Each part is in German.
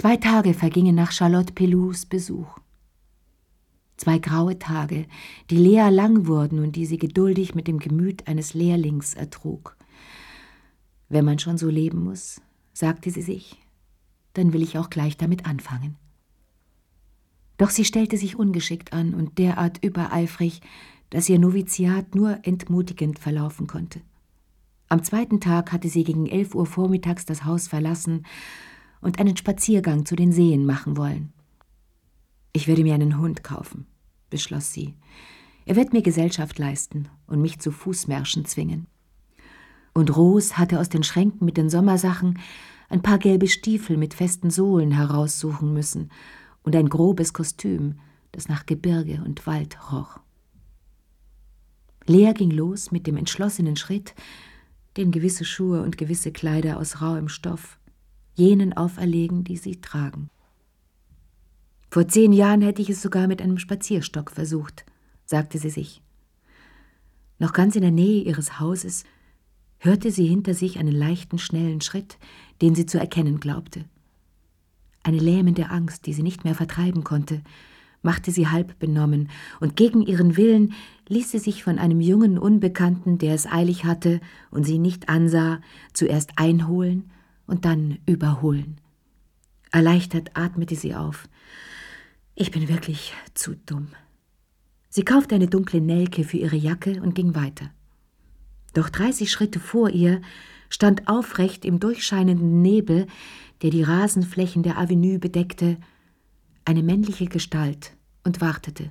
2 Tage vergingen nach Charlotte Pelous Besuch. 2 graue Tage, die Lea lang wurden und die sie geduldig mit dem Gemüt eines Lehrlings ertrug. Wenn man schon so leben muss, sagte sie sich, dann will ich auch gleich damit anfangen. Doch sie stellte sich ungeschickt an und derart übereifrig, dass ihr Noviziat nur entmutigend verlaufen konnte. Am 2. Tag hatte sie gegen 11 Uhr vormittags das Haus verlassen und einen Spaziergang zu den Seen machen wollen. »Ich werde mir einen Hund kaufen«, beschloss sie. »Er wird mir Gesellschaft leisten und mich zu Fußmärschen zwingen.« Und Rose hatte aus den Schränken mit den Sommersachen ein paar gelbe Stiefel mit festen Sohlen heraussuchen müssen und ein grobes Kostüm, das nach Gebirge und Wald roch. Lea ging los mit dem entschlossenen Schritt, den gewisse Schuhe und gewisse Kleider aus rauem Stoff jenen auferlegen, die sie tragen. »Vor 10 Jahren hätte ich es sogar mit einem Spazierstock versucht«, sagte sie sich. Noch ganz in der Nähe ihres Hauses hörte sie hinter sich einen leichten, schnellen Schritt, den sie zu erkennen glaubte. Eine lähmende Angst, die sie nicht mehr vertreiben konnte, machte sie halb benommen, und gegen ihren Willen ließ sie sich von einem jungen Unbekannten, der es eilig hatte und sie nicht ansah, zuerst einholen und dann überholen. Erleichtert atmete sie auf. »Ich bin wirklich zu dumm.« Sie kaufte eine dunkle Nelke für ihre Jacke und ging weiter. Doch 30 Schritte vor ihr stand aufrecht im durchscheinenden Nebel, der die Rasenflächen der Avenue bedeckte, eine männliche Gestalt und wartete.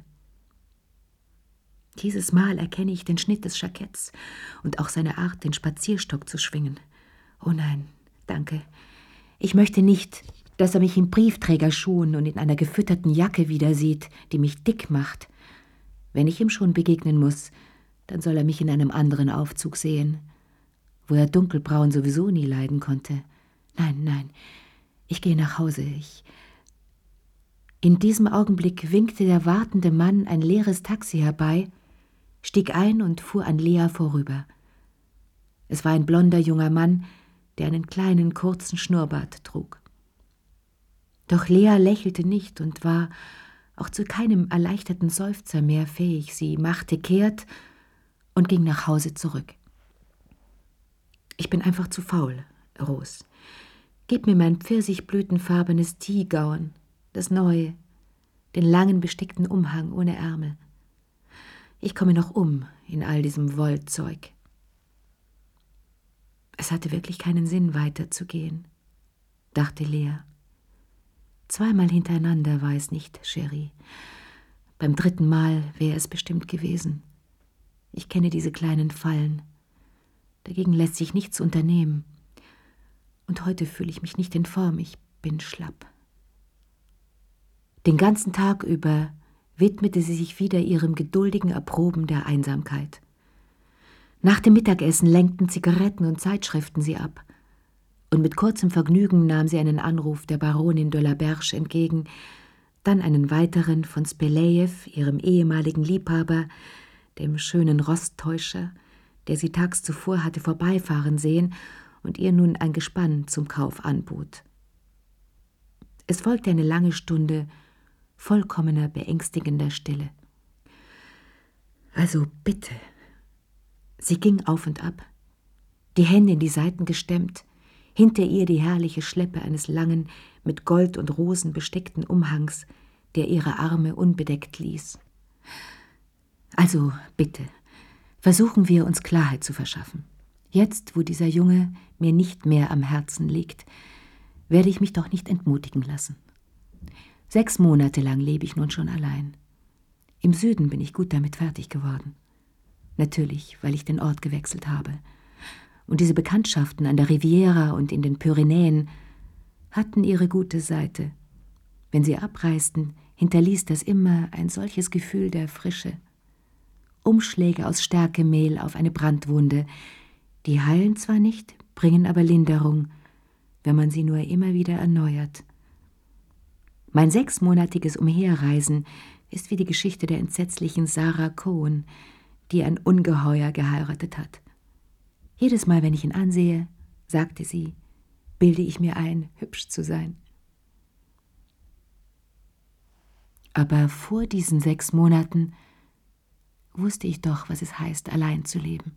Dieses Mal erkenne ich den Schnitt des Jacketts und auch seine Art, den Spazierstock zu schwingen. Oh nein, danke. Ich möchte nicht, dass er mich in Briefträgerschuhen und in einer gefütterten Jacke wieder sieht, die mich dick macht. Wenn ich ihm schon begegnen muss, dann soll er mich in einem anderen Aufzug sehen, wo er dunkelbraun sowieso nie leiden konnte. Nein, ich gehe nach Hause. In diesem Augenblick winkte der wartende Mann ein leeres Taxi herbei, stieg ein und fuhr an Lea vorüber. Es war ein blonder junger Mann, der einen kleinen, kurzen Schnurrbart trug. Doch Lea lächelte nicht und war auch zu keinem erleichterten Seufzer mehr fähig. Sie machte kehrt und ging nach Hause zurück. »Ich bin einfach zu faul, Rose. Gib mir mein pfirsichblütenfarbenes Teegown, das neue, den langen bestickten Umhang ohne Ärmel. Ich komme noch in all diesem Wollzeug.« Es hatte wirklich keinen Sinn, weiterzugehen, dachte Lea. 2-mal hintereinander war es nicht, Chérie. Beim 3. Mal wäre es bestimmt gewesen. Ich kenne diese kleinen Fallen. Dagegen lässt sich nichts unternehmen. Und heute fühle ich mich nicht in Form, ich bin schlapp. Den ganzen Tag über widmete sie sich wieder ihrem geduldigen Erproben der Einsamkeit. Nach dem Mittagessen lenkten Zigaretten und Zeitschriften sie ab. Und mit kurzem Vergnügen nahm sie einen Anruf der Baronin de la Berge entgegen, dann einen weiteren von Spelejew, ihrem ehemaligen Liebhaber, dem schönen Rosttäuscher, der sie tags zuvor hatte vorbeifahren sehen und ihr nun ein Gespann zum Kauf anbot. Es folgte eine lange Stunde vollkommener, beängstigender Stille. »Also bitte.« Sie ging auf und ab, die Hände in die Seiten gestemmt, hinter ihr die herrliche Schleppe eines langen, mit Gold und Rosen bestickten Umhangs, der ihre Arme unbedeckt ließ. »Also bitte, versuchen wir, uns Klarheit zu verschaffen. Jetzt, wo dieser Junge mir nicht mehr am Herzen liegt, werde ich mich doch nicht entmutigen lassen. 6 Monate lang lebe ich nun schon allein. Im Süden bin ich gut damit fertig geworden. Natürlich, weil ich den Ort gewechselt habe. Und diese Bekanntschaften an der Riviera und in den Pyrenäen hatten ihre gute Seite. Wenn sie abreisten, hinterließ das immer ein solches Gefühl der Frische. Umschläge aus Stärkemehl auf eine Brandwunde, die heilen zwar nicht, bringen aber Linderung, wenn man sie nur immer wieder erneuert. Mein 6-monatiges Umherreisen ist wie die Geschichte der entsetzlichen Sarah Cohen, die ein Ungeheuer geheiratet hat. Jedes Mal, wenn ich ihn ansehe, sagte sie, bilde ich mir ein, hübsch zu sein. Aber vor diesen 6 Monaten wusste ich doch, was es heißt, allein zu leben.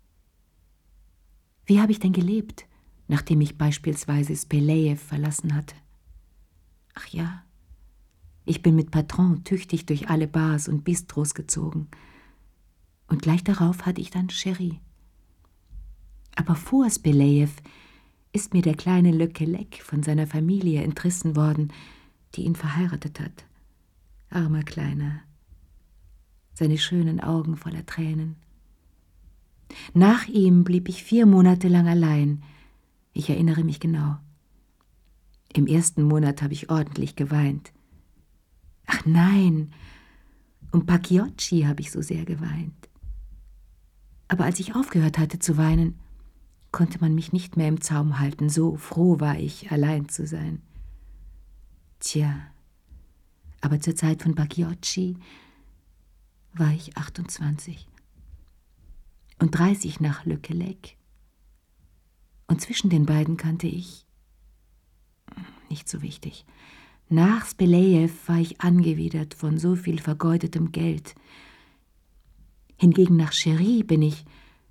Wie habe ich denn gelebt, nachdem ich beispielsweise Spelejew verlassen hatte? Ach ja, ich bin mit Patron tüchtig durch alle Bars und Bistros gezogen. Und gleich darauf hatte ich dann Cherie. Aber vor Spelejew ist mir der kleine Le Quellec von seiner Familie entrissen worden, die ihn verheiratet hat. Armer Kleiner, seine schönen Augen voller Tränen. Nach ihm blieb ich 4 Monate lang allein. Ich erinnere mich genau. Im 1. Monat habe ich ordentlich geweint. Ach nein, um Pagliocci habe ich so sehr geweint. Aber als ich aufgehört hatte zu weinen, konnte man mich nicht mehr im Zaum halten, so froh war ich, allein zu sein. Tja, aber zur Zeit von Pagliocci war ich 28 und 30 nach Le Quellec. Und zwischen den beiden kannte ich, nicht so wichtig, nach Spelejew war ich angewidert von so viel vergeudetem Geld. Hingegen nach Cherie bin ich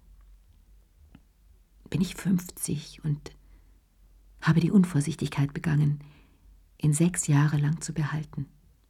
50 und habe die Unvorsichtigkeit begangen, ihn 6 Jahre lang zu behalten.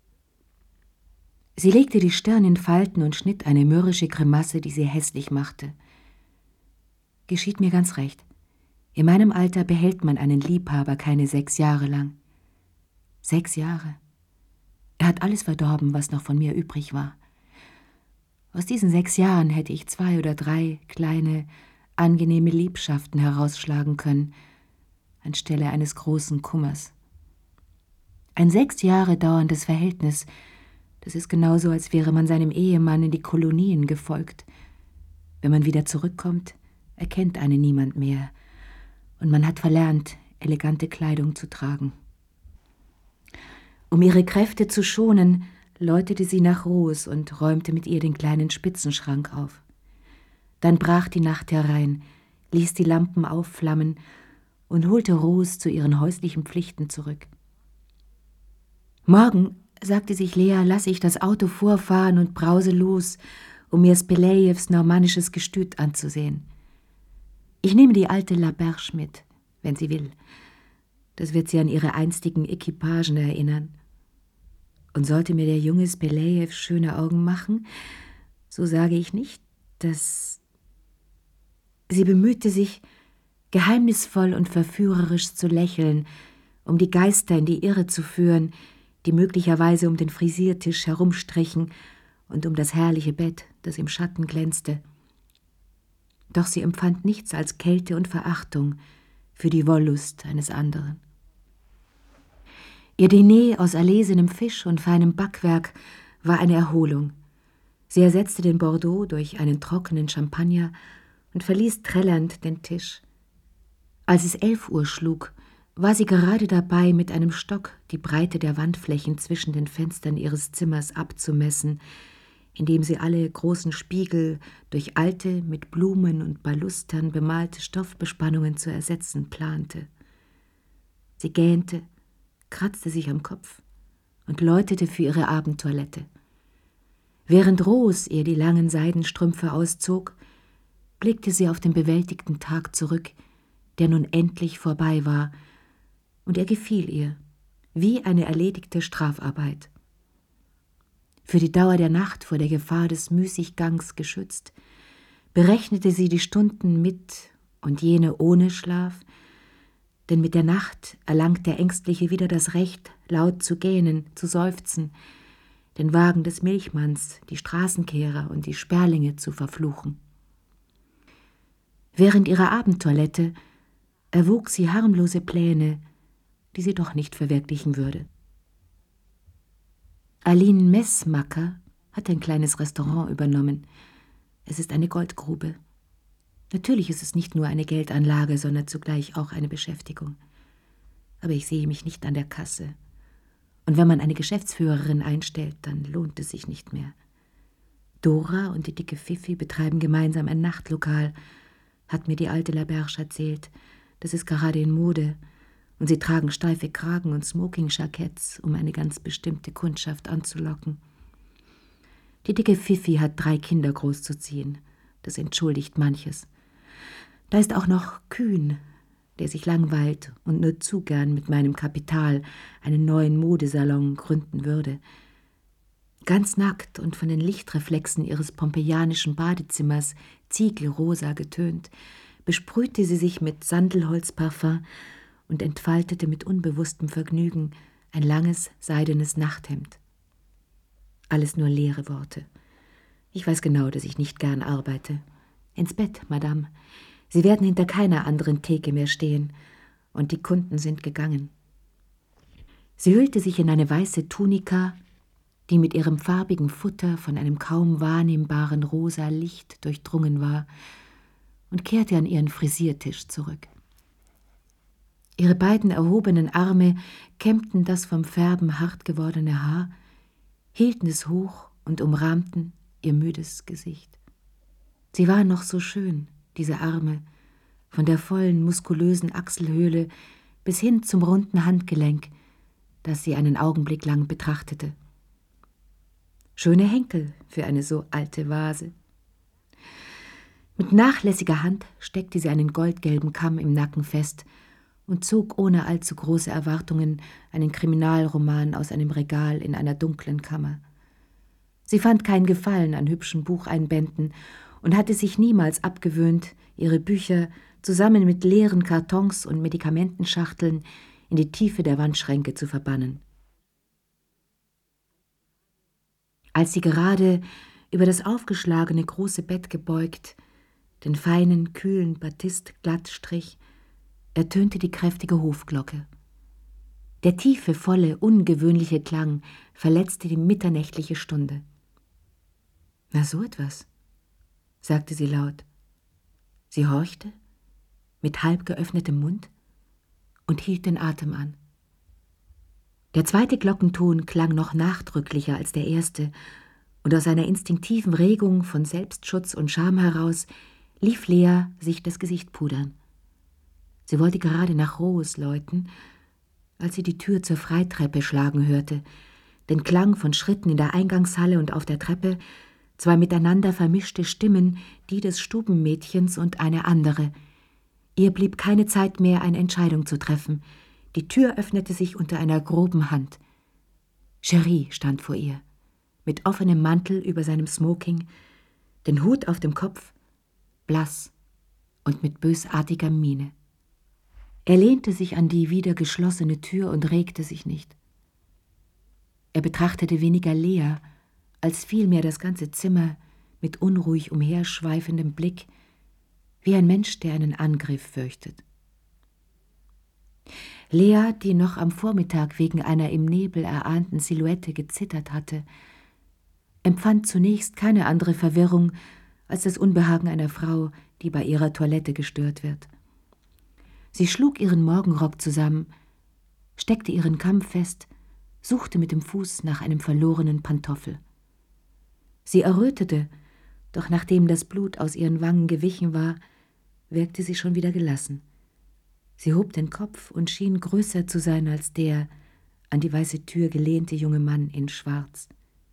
Sie legte die Stirn in Falten und schnitt eine mürrische Grimasse, die sie hässlich machte. Geschieht mir ganz recht. In meinem Alter behält man einen Liebhaber keine 6 Jahre lang. 6 Jahre. Er hat alles verdorben, was noch von mir übrig war. Aus diesen 6 Jahren hätte ich 2 oder 3 kleine, angenehme Liebschaften herausschlagen können, anstelle eines großen Kummers. Ein 6 Jahre dauerndes Verhältnis, das ist genauso, als wäre man seinem Ehemann in die Kolonien gefolgt. Wenn man wieder zurückkommt, erkennt einen niemand mehr, und man hat verlernt, elegante Kleidung zu tragen. Um ihre Kräfte zu schonen, läutete sie nach Rose und räumte mit ihr den kleinen Spitzenschrank auf. Dann brach die Nacht herein, ließ die Lampen aufflammen und holte Rose zu ihren häuslichen Pflichten zurück. »Morgen«, sagte sich Lea, »lasse ich das Auto vorfahren und brause los, um mir Spelejews normannisches Gestüt anzusehen. Ich nehme die alte Laberge mit, wenn sie will. Das wird sie an ihre einstigen Equipagen erinnern. Und sollte mir der junge Spelejew schöne Augen machen, so sage ich nicht, dass...« Sie bemühte sich, geheimnisvoll und verführerisch zu lächeln, um die Geister in die Irre zu führen, die möglicherweise um den Frisiertisch herumstrichen und um das herrliche Bett, das im Schatten glänzte. Doch sie empfand nichts als Kälte und Verachtung für die Wollust eines anderen. Ihr Diner aus erlesenem Fisch und feinem Backwerk war eine Erholung. Sie ersetzte den Bordeaux durch einen trockenen Champagner und verließ trällernd den Tisch. Als es 11 Uhr schlug, war sie gerade dabei, mit einem Stock die Breite der Wandflächen zwischen den Fenstern ihres Zimmers abzumessen, indem sie alle großen Spiegel durch alte, mit Blumen und Balustern bemalte Stoffbespannungen zu ersetzen plante. Sie gähnte, kratzte sich am Kopf und läutete für ihre Abendtoilette. Während Rose ihr die langen Seidenstrümpfe auszog, blickte sie auf den bewältigten Tag zurück, der nun endlich vorbei war, und er gefiel ihr, wie eine erledigte Strafarbeit. Für die Dauer der Nacht vor der Gefahr des Müßiggangs geschützt, berechnete sie die Stunden mit und jene ohne Schlaf, denn mit der Nacht erlangt der Ängstliche wieder das Recht, laut zu gähnen, zu seufzen, den Wagen des Milchmanns, die Straßenkehrer und die Sperlinge zu verfluchen. Während ihrer Abendtoilette erwog sie harmlose Pläne, die sie doch nicht verwirklichen würde. Aline Messmacker hat ein kleines Restaurant übernommen. Es ist eine Goldgrube. Natürlich ist es nicht nur eine Geldanlage, sondern zugleich auch eine Beschäftigung. Aber ich sehe mich nicht an der Kasse. Und wenn man eine Geschäftsführerin einstellt, dann lohnt es sich nicht mehr. Dora und die dicke Fifi betreiben gemeinsam ein Nachtlokal, hat mir die alte Laberge erzählt. Das ist gerade in Mode. und sie tragen steife Kragen und Smoking-Jacketts, um eine ganz bestimmte Kundschaft anzulocken. Die dicke Fifi hat 3 Kinder großzuziehen. Das entschuldigt manches. Da ist auch noch Kühn, der sich langweilt und nur zu gern mit meinem Kapital einen neuen Modesalon gründen würde. Ganz nackt und von den Lichtreflexen ihres pompeianischen Badezimmers ziegelrosa getönt, besprühte sie sich mit Sandelholzparfum und entfaltete mit unbewusstem Vergnügen ein langes, seidenes Nachthemd. Alles nur leere Worte. Ich weiß genau, dass ich nicht gern arbeite. Ins Bett, Madame. Sie werden hinter keiner anderen Theke mehr stehen. Und die Kunden sind gegangen. Sie hüllte sich in eine weiße Tunika, die mit ihrem farbigen Futter von einem kaum wahrnehmbaren rosa Licht durchdrungen war, und kehrte an ihren Frisiertisch zurück. Ihre beiden erhobenen Arme kämmten das vom Färben hart gewordene Haar, hielten es hoch und umrahmten ihr müdes Gesicht. Sie waren noch so schön, diese Arme, von der vollen, muskulösen Achselhöhle bis hin zum runden Handgelenk, das sie einen Augenblick lang betrachtete. Schöne Henkel für eine so alte Vase. Mit nachlässiger Hand steckte sie einen goldgelben Kamm im Nacken fest und zog ohne allzu große Erwartungen einen Kriminalroman aus einem Regal in einer dunklen Kammer. Sie fand kein Gefallen an hübschen Bucheinbänden und hatte sich niemals abgewöhnt, ihre Bücher zusammen mit leeren Kartons und Medikamentenschachteln in die Tiefe der Wandschränke zu verbannen. Als sie gerade über das aufgeschlagene große Bett gebeugt den feinen, kühlen Batist glatt strich, ertönte die kräftige Hofglocke. Der tiefe, volle, ungewöhnliche Klang verletzte die mitternächtliche Stunde. »Na, so etwas«, sagte sie laut. Sie horchte, mit halb geöffnetem Mund, und hielt den Atem an. Der zweite Glockenton klang noch nachdrücklicher als der erste, und aus einer instinktiven Regung von Selbstschutz und Scham heraus lief Lea sich das Gesicht pudern. Sie wollte gerade nach Rose läuten, als sie die Tür zur Freitreppe schlagen hörte, den Klang von Schritten in der Eingangshalle und auf der Treppe, 2 miteinander vermischte Stimmen, die des Stubenmädchens und eine andere. Ihr blieb keine Zeit mehr, eine Entscheidung zu treffen. Die Tür öffnete sich unter einer groben Hand. Cherie stand vor ihr, mit offenem Mantel über seinem Smoking, den Hut auf dem Kopf, blass und mit bösartiger Miene. Er lehnte sich an die wieder geschlossene Tür und regte sich nicht. Er betrachtete weniger Lea, als vielmehr das ganze Zimmer mit unruhig umherschweifendem Blick, wie ein Mensch, der einen Angriff fürchtet. Lea, die noch am Vormittag wegen einer im Nebel erahnten Silhouette gezittert hatte, empfand zunächst keine andere Verwirrung als das Unbehagen einer Frau, die bei ihrer Toilette gestört wird. Sie schlug ihren Morgenrock zusammen, steckte ihren Kamm fest, suchte mit dem Fuß nach einem verlorenen Pantoffel. Sie errötete, doch nachdem das Blut aus ihren Wangen gewichen war, wirkte sie schon wieder gelassen. Sie hob den Kopf und schien größer zu sein als der an die weiße Tür gelehnte junge Mann in Schwarz.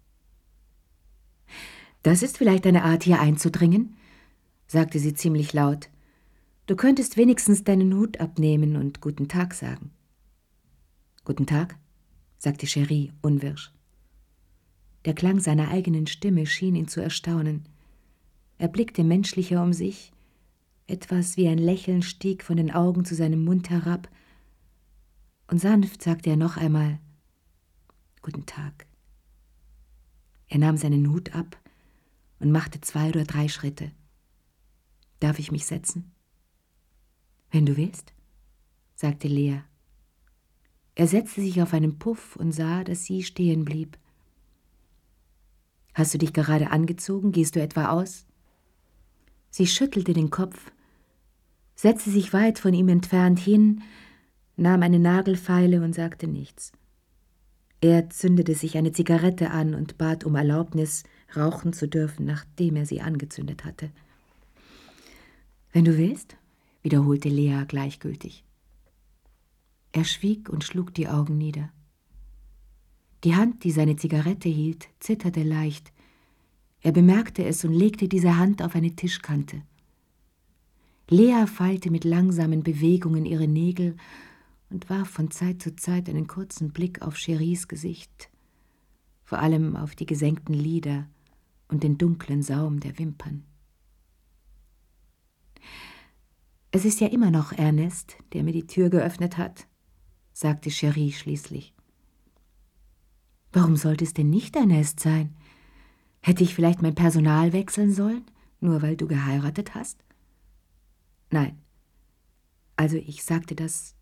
»Das ist vielleicht eine Art, hier einzudringen«, sagte sie ziemlich laut. »Du könntest wenigstens deinen Hut abnehmen und guten Tag sagen.« »Guten Tag«, sagte Cherie unwirsch. Der Klang seiner eigenen Stimme schien ihn zu erstaunen. Er blickte menschlicher um sich, etwas wie ein Lächeln stieg von den Augen zu seinem Mund herab, und sanft sagte er noch einmal, »Guten Tag.« Er nahm seinen Hut ab und machte 2 oder 3 Schritte. »Darf ich mich setzen?« »Wenn du willst«, sagte Lea. Er setzte sich auf einen Puff und sah, dass sie stehen blieb. »Hast du dich gerade angezogen? Gehst du etwa aus?« Sie schüttelte den Kopf, setzte sich weit von ihm entfernt hin, nahm eine Nagelfeile und sagte nichts. Er zündete sich eine Zigarette an und bat um Erlaubnis, rauchen zu dürfen, nachdem er sie angezündet hatte. »Wenn du willst«, wiederholte Lea gleichgültig. Er schwieg und schlug die Augen nieder. Die Hand, die seine Zigarette hielt, zitterte leicht. Er bemerkte es und legte diese Hand auf eine Tischkante. Lea feilte mit langsamen Bewegungen ihre Nägel und warf von Zeit zu Zeit einen kurzen Blick auf Cheries Gesicht, vor allem auf die gesenkten Lider und den dunklen Saum der Wimpern. »Es ist ja immer noch Ernest, der mir die Tür geöffnet hat«, sagte Cherie schließlich. »Warum sollte es denn nicht Ernest sein? Hätte ich vielleicht mein Personal wechseln sollen, nur weil du geheiratet hast?« »Nein. Also ich sagte das.«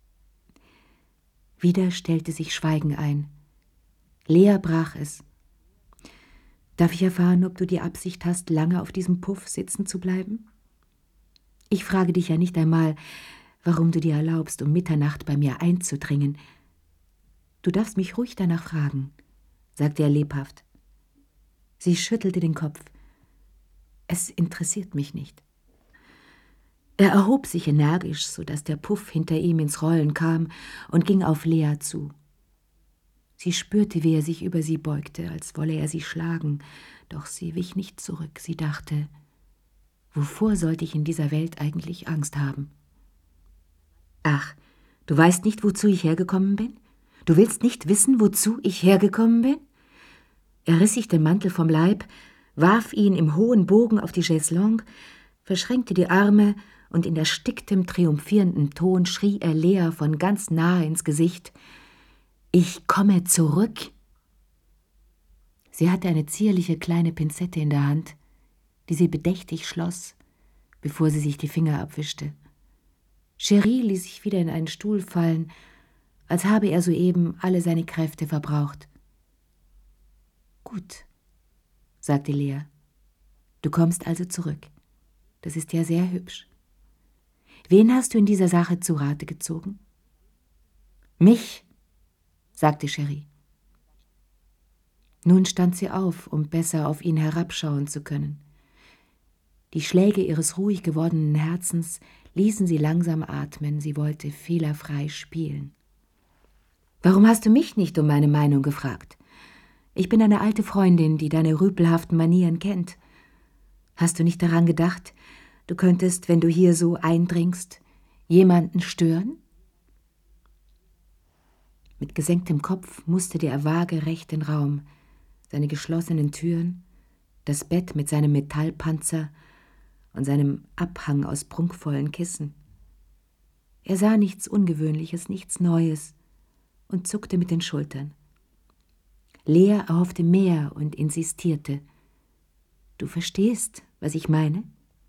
Wieder stellte sich Schweigen ein. Lea brach es. »Darf ich erfahren, ob du die Absicht hast, lange auf diesem Puff sitzen zu bleiben? Ich frage dich ja nicht einmal, warum du dir erlaubst, um Mitternacht bei mir einzudringen. Du darfst mich ruhig danach fragen«, sagte er lebhaft. Sie schüttelte den Kopf. »Es interessiert mich nicht.« Er erhob sich energisch, so dass der Puff hinter ihm ins Rollen kam und ging auf Lea zu. Sie spürte, wie er sich über sie beugte, als wolle er sie schlagen, doch sie wich nicht zurück. Sie dachte, wovor sollte ich in dieser Welt eigentlich Angst haben? »Ach, du weißt nicht, wozu ich hergekommen bin? Du willst nicht wissen, wozu ich hergekommen bin?« Er riss sich den Mantel vom Leib, warf ihn im hohen Bogen auf die Chaiselongue, verschränkte die Arme und in ersticktem, triumphierendem Ton schrie er Lea von ganz nahe ins Gesicht: »Ich komme zurück!« Sie hatte eine zierliche kleine Pinzette in der Hand, die sie bedächtig schloss, bevor sie sich die Finger abwischte. Cherie ließ sich wieder in einen Stuhl fallen, als habe er soeben alle seine Kräfte verbraucht. »Gut«, sagte Lea. »Du kommst also zurück. Das ist ja sehr hübsch. Wen hast du in dieser Sache zu Rate gezogen?« »Mich«, sagte Cherie. Nun stand sie auf, um besser auf ihn herabschauen zu können. Die Schläge ihres ruhig gewordenen Herzens ließen sie langsam atmen, sie wollte fehlerfrei spielen. »Warum hast du mich nicht um meine Meinung gefragt? Ich bin eine alte Freundin, die deine rüpelhaften Manieren kennt. Hast du nicht daran gedacht, du könntest, wenn du hier so eindringst, jemanden stören?« Mit gesenktem Kopf musterte er waagerecht den Raum, seine geschlossenen Türen, das Bett mit seinem Metallpanzer und seinem Abhang aus prunkvollen Kissen. Er sah nichts Ungewöhnliches, nichts Neues und zuckte mit den Schultern. Lea erhoffte mehr und insistierte. »Du verstehst, was ich meine?«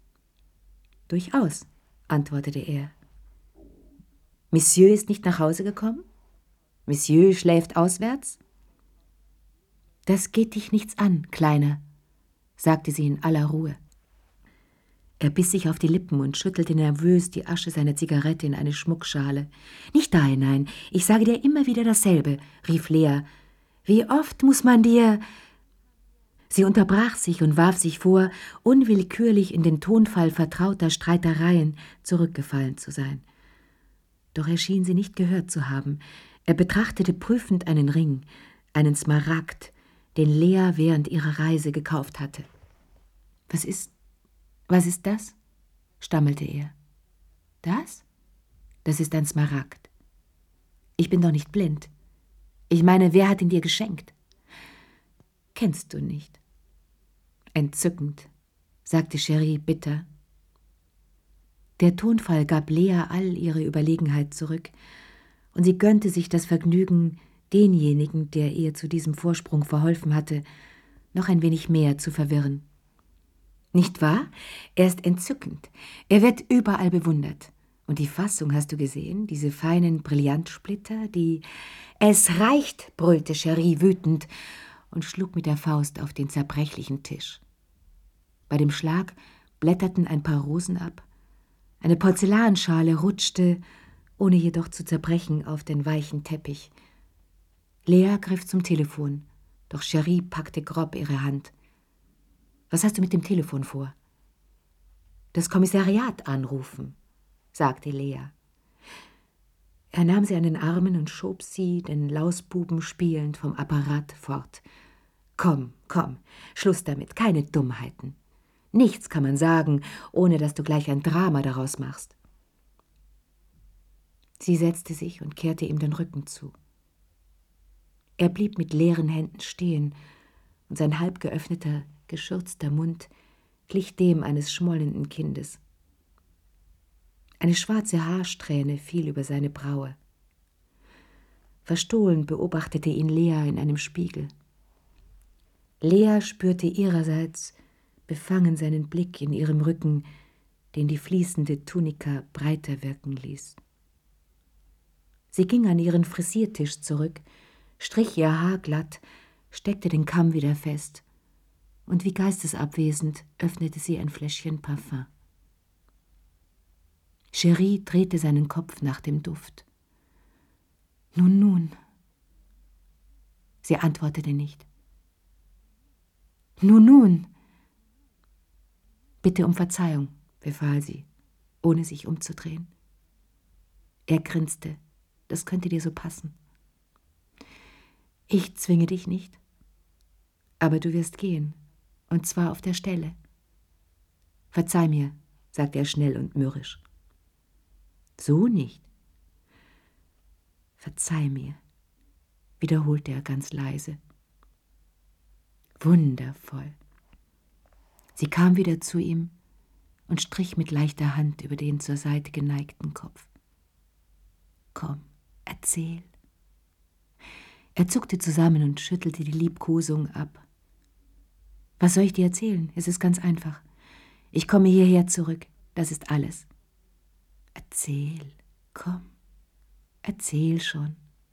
»Durchaus«, antwortete er. »Monsieur ist nicht nach Hause gekommen? Monsieur schläft auswärts?« »Das geht dich nichts an, Kleiner«, sagte sie in aller Ruhe. Er biss sich auf die Lippen und schüttelte nervös die Asche seiner Zigarette in eine Schmuckschale. »Nicht da hinein, ich sage dir immer wieder dasselbe«, rief Lea. »Wie oft muss man dir...« Sie unterbrach sich und warf sich vor, unwillkürlich in den Tonfall vertrauter Streitereien zurückgefallen zu sein. Doch er schien sie nicht gehört zu haben. Er betrachtete prüfend einen Ring, einen Smaragd, den Lea während ihrer Reise gekauft hatte. Was ist das?« stammelte er. »Das? Das ist ein Smaragd. Ich bin doch nicht blind. Ich meine, wer hat ihn dir geschenkt?« »Kennst du nicht?« »Entzückend«, sagte Cherie bitter. Der Tonfall gab Lea all ihre Überlegenheit zurück, und sie gönnte sich das Vergnügen, denjenigen, der ihr zu diesem Vorsprung verholfen hatte, noch ein wenig mehr zu verwirren. »Nicht wahr? Er ist entzückend. Er wird überall bewundert. Und die Fassung hast du gesehen, diese feinen Brillantsplitter, die...« »Es reicht«, brüllte Cherie wütend und schlug mit der Faust auf den zerbrechlichen Tisch. Bei dem Schlag blätterten ein paar Rosen ab. Eine Porzellanschale rutschte, ohne jedoch zu zerbrechen, auf den weichen Teppich. Lea griff zum Telefon, doch Cherie packte grob ihre Hand. »Was hast du mit dem Telefon vor?« »Das Kommissariat anrufen«, sagte Lea. Er nahm sie an den Armen und schob sie, den Lausbuben spielend, vom Apparat fort. »Komm, komm, Schluss damit, keine Dummheiten. Nichts kann man sagen, ohne dass du gleich ein Drama daraus machst.« Sie setzte sich und kehrte ihm den Rücken zu. Er blieb mit leeren Händen stehen, und sein halb geöffneter, geschürzter Mund glich dem eines schmollenden Kindes. Eine schwarze Haarsträhne fiel über seine Braue. Verstohlen beobachtete ihn Lea in einem Spiegel. Lea spürte ihrerseits befangen seinen Blick in ihrem Rücken, den die fließende Tunika breiter wirken ließ. Sie ging an ihren Frisiertisch zurück, strich ihr Haar glatt, steckte den Kamm wieder fest, und wie geistesabwesend öffnete sie ein Fläschchen Parfum. Cherie drehte seinen Kopf nach dem Duft. »Nun, nun.« Sie antwortete nicht. »Nun, nun.« »Bitte um Verzeihung«, befahl sie, ohne sich umzudrehen. Er grinste. »Das könnte dir so passen.« »Ich zwinge dich nicht. Aber du wirst gehen, und zwar auf der Stelle.« »Verzeih mir«, sagte er schnell und mürrisch. »So nicht.« »Verzeih mir«, wiederholte er ganz leise. »Wundervoll.« Sie kam wieder zu ihm und strich mit leichter Hand über den zur Seite geneigten Kopf. »Komm, erzähl.« Er zuckte zusammen und schüttelte die Liebkosung ab. »Was soll ich dir erzählen? Es ist ganz einfach. Ich komme hierher zurück, das ist alles.« »Erzähl, komm, erzähl schon.«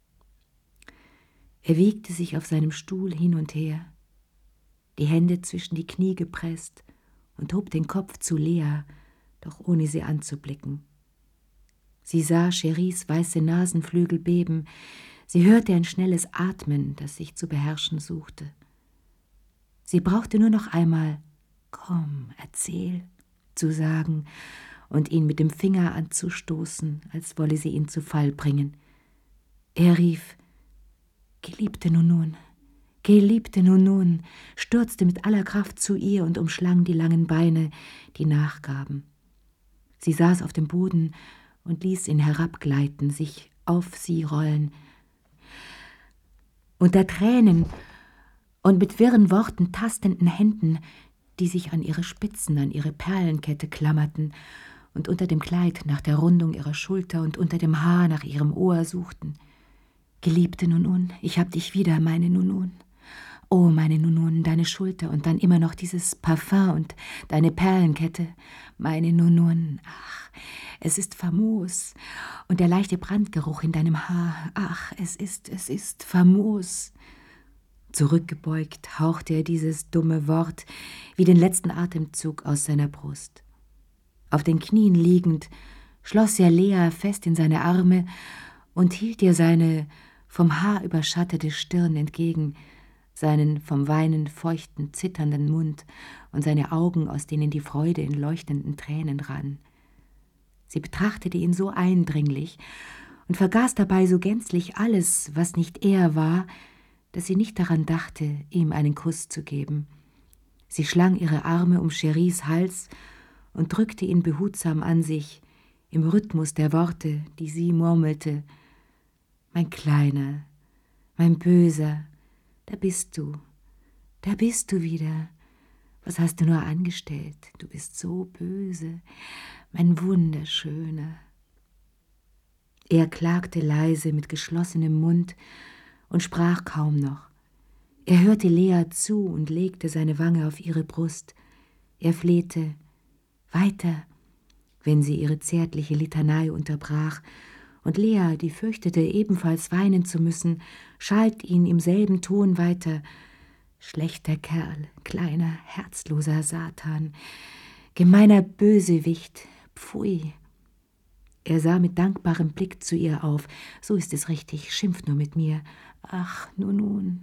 Er wiegte sich auf seinem Stuhl hin und her, die Hände zwischen die Knie gepresst, und hob den Kopf zu Lea, doch ohne sie anzublicken. Sie sah Cheries weiße Nasenflügel beben, sie hörte ein schnelles Atmen, das sich zu beherrschen suchte. Sie brauchte nur noch einmal »Komm, erzähl« zu sagen und ihn mit dem Finger anzustoßen, als wolle sie ihn zu Fall bringen. Er rief »Geliebte Nunun, geliebte Nunun«, stürzte mit aller Kraft zu ihr und umschlang die langen Beine, die nachgaben. Sie saß auf dem Boden und ließ ihn herabgleiten, sich auf sie rollen. Unter Tränen und mit wirren Worten tastenden Händen, die sich an ihre Spitzen, an ihre Perlenkette klammerten und unter dem Kleid nach der Rundung ihrer Schulter und unter dem Haar nach ihrem Ohr suchten. »Geliebte Nunun, ich hab dich wieder, meine Nunun. Oh, meine Nunun, deine Schulter und dann immer noch dieses Parfum und deine Perlenkette. Meine Nunun, ach, es ist famos. Und der leichte Brandgeruch in deinem Haar, ach, es ist famos.« Zurückgebeugt hauchte er dieses dumme Wort wie den letzten Atemzug aus seiner Brust. Auf den Knien liegend schloss er Lea fest in seine Arme und hielt ihr seine vom Haar überschattete Stirn entgegen, seinen vom Weinen feuchten, zitternden Mund und seine Augen, aus denen die Freude in leuchtenden Tränen rann. Sie betrachtete ihn so eindringlich und vergaß dabei so gänzlich alles, was nicht er war, dass sie nicht daran dachte, ihm einen Kuss zu geben. Sie schlang ihre Arme um Cheries Hals und drückte ihn behutsam an sich, im Rhythmus der Worte, die sie murmelte. »Mein Kleiner, mein Böser, da bist du wieder. Was hast du nur angestellt? Du bist so böse, mein Wunderschöner.« Er klagte leise mit geschlossenem Mund und sprach kaum noch. Er hörte Lea zu und legte seine Wange auf ihre Brust. Er flehte »Weiter«, wenn sie ihre zärtliche Litanei unterbrach, und Lea, die fürchtete, ebenfalls weinen zu müssen, schalt ihn im selben Ton weiter. »Schlechter Kerl, kleiner, herzloser Satan, gemeiner Bösewicht, pfui.« Er sah mit dankbarem Blick zu ihr auf. »So ist es richtig, schimpf nur mit mir. Ach, nun.«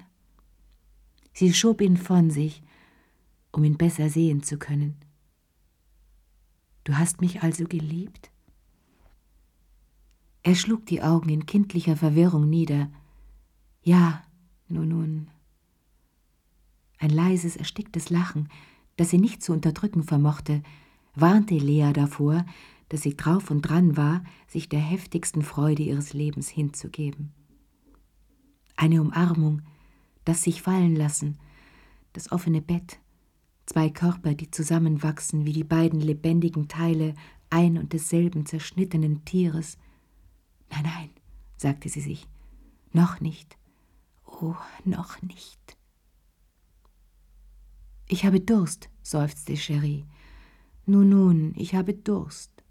Sie schob ihn von sich, um ihn besser sehen zu können. »Du hast mich also geliebt?« Er schlug die Augen in kindlicher Verwirrung nieder. Ja, nun. Ein leises, ersticktes Lachen, das sie nicht zu unterdrücken vermochte, warnte Lea davor, dass sie drauf und dran war, sich der heftigsten Freude ihres Lebens hinzugeben. Eine Umarmung, das sich fallen lassen, das offene Bett, 2 Körper, die zusammenwachsen wie die beiden lebendigen Teile ein und desselben zerschnittenen Tieres. Nein, sagte sie sich, noch nicht, oh, noch nicht. »Ich habe Durst«, seufzte Cherie. »Nun, ich habe Durst.«